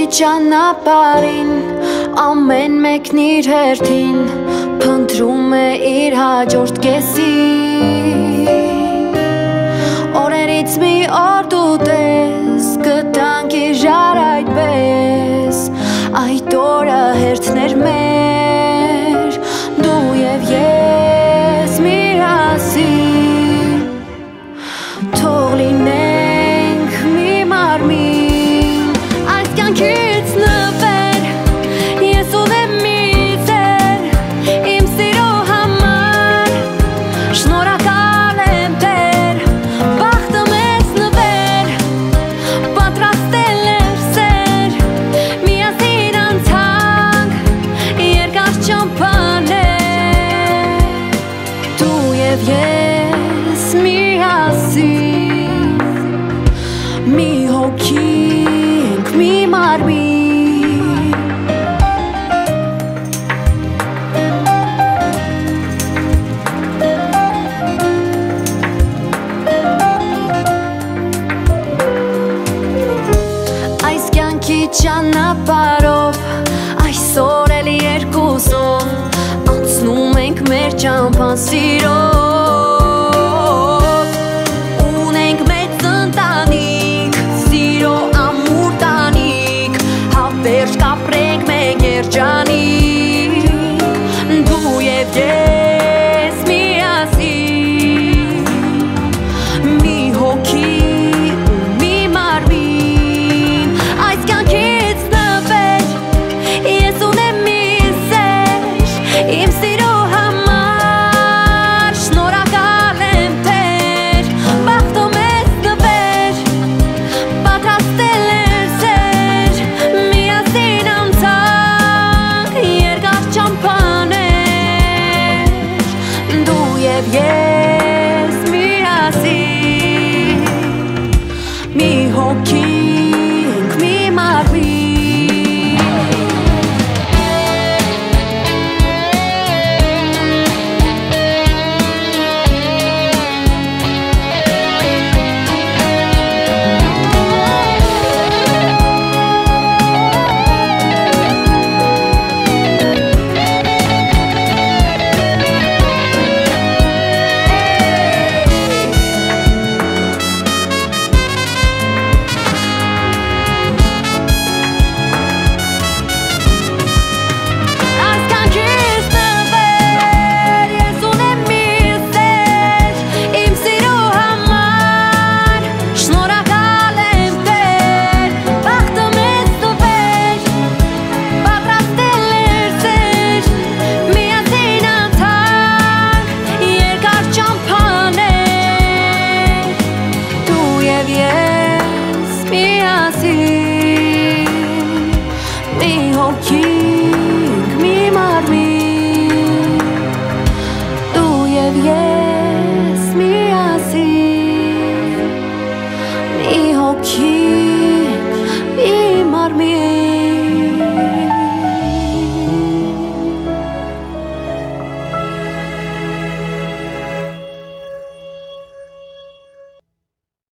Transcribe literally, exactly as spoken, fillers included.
ճանապարհին ամեն մեկն իր հերթին փնտրում է իր հաջորդ կեսին օրերից մի օր դու տես կտանք իրար այդպես այդ օրը հերթներ մեր դու և ես միասին թող լինենք մի մարմին այս կյանքից նվեր ես ուզեմ մի ձեր իմ սիրո համար շնորհակալ եմ Տեր բախտը մեզ նվեր պատրաստել էր սեր միասին անցանք երկար ճամփաներ դու և ես միասին մի հոգի ենք մի մարմին այս կյանքի ճանապարհով այսօր էլ երկուսով անցնում ենք մեր ճամփան սիրով ունենք մեծ ընտանիք սիրո ամուր տանիք հավերժ կապրենք մենք երջանիկ դու և ես